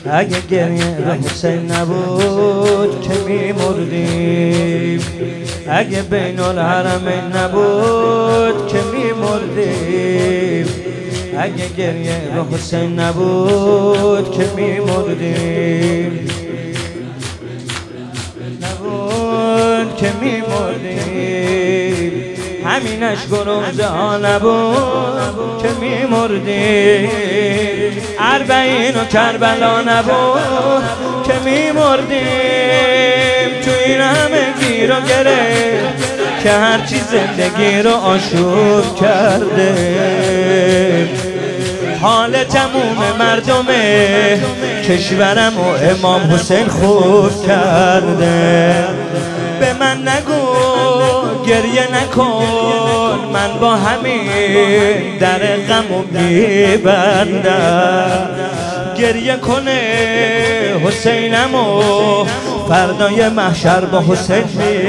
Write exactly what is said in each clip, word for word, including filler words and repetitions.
اگه گریه به حسین نبود که میمردیم، اگه بین الحرمین نبود که میمردیم، اگه گریه به حسین نبود که میمردیم، نبود که میمردیم، همینش گروزه ها نبود که میمردیم، اربعین و کربلا نبود که میمردیم، تو این همه گیر و گره که هرچی زندگی رو آشوب کرده، حال تموم مردم کشورم و امام حسین خوب کرده. به من نگو گریه نکن، من با همین در غم و میبندم، گریه کنه حسینم و فردای محشر با حسین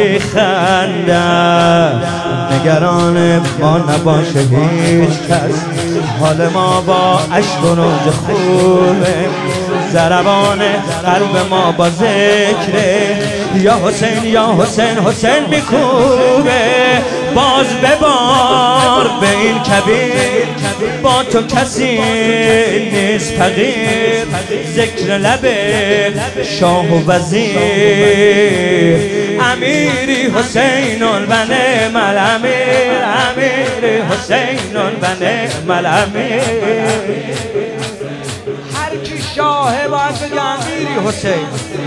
میخندم. نگران ما نباشه هیچ کس، حال ما با عشق و روز خوبه، ضربان قلب ما با ذکره، یا حسین یا حسین حسین میکوبه. باز ببار به این کبیر، با تو کسی نیست فقیر، ذکر لب شاه و وزیر، امیری حسین البنه ملامیر، امیری حسین البنه ملامیر. هر کی شاهه باید بگه امیری حسین.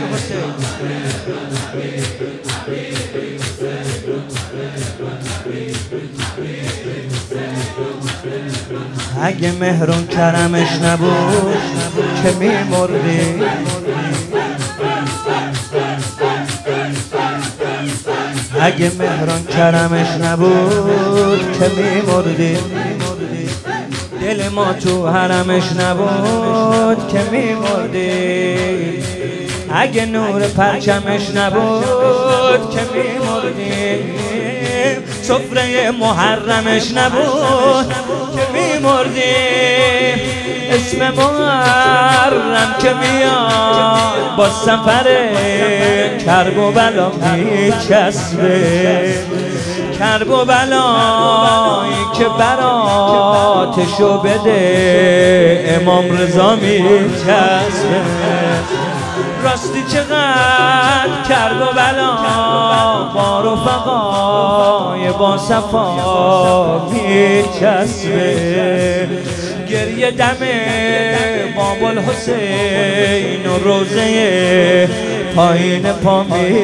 اگه مهرون کرمش نبود که میمردیم، اگه مهرون کرمش نبود که میمردیم، دل ما تو حرمش نبود که میمردیم، اگه نور پرچمش نبود که میمردیم، سفره محرمش نبود که میمردیم، اسم محرم که میاد با سفر کرب و بلا میچسبه، کرب و بلایی که براتشو بده امام رضا میچسبه. راستی چقدر کرب و بلا با رفقای با صفا میچسبه، گریه دم باب الحسین و روزه پایین پا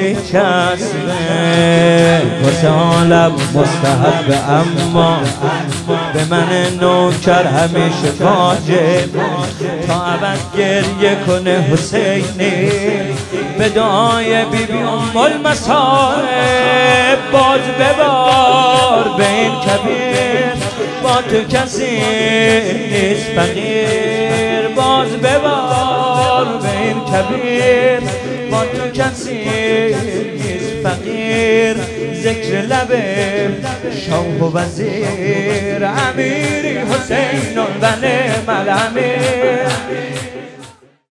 میچسبه. واسه عالم مستحب اما به من نوکر همیشه واجب، تا ابد گریه کنه حسینی به دعای بی بی ام المصائب. باز ببار به این کبیر، با تو کسی نیست فقیر، باز ببار به این کبیر، با تو کسی نیست فقیر، ذکر لب شاه و وزیر، امیری حسین البنه ملامیر.